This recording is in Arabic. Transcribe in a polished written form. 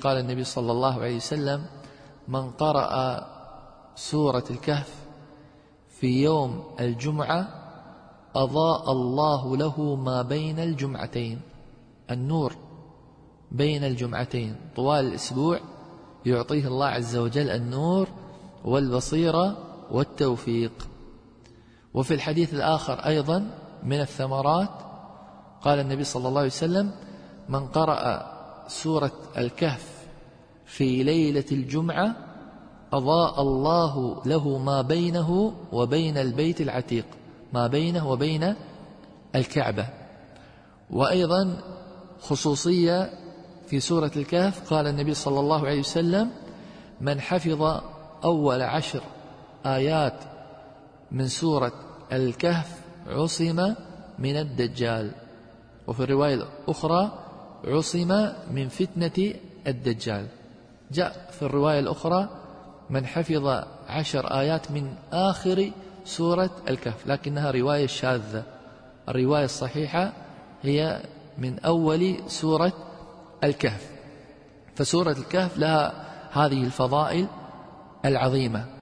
قال النبي صلى الله عليه وسلم: من قرأ سورة الكهف في يوم الجمعة أضاء الله له ما بين الجمعتين. النور بين الجمعتين طوال الأسبوع يعطيه الله عز وجل النور والبصيرة والتوفيق. وفي الحديث الآخر أيضا من الثمرات قال النبي صلى الله عليه وسلم: من قرأ سورة الكهف في ليلة الجمعة أضاء الله له ما بينه وبين البيت العتيق، ما بينه وبين الكعبة. وأيضا خصوصية في سورة الكهف قال النبي صلى الله عليه وسلم: من حفظ أول 10 آيات من سورة الكهف عصم من الدجال. وفي الرواية الأخرى: عصم من فتنة الدجال. جاء في الرواية الأخرى: من حفظ 10 آيات من آخر سورة الكهف، لكنها رواية شاذة. الرواية الصحيحة هي من أول سورة الكهف. فسورة الكهف لها هذه الفضائل العظيمة.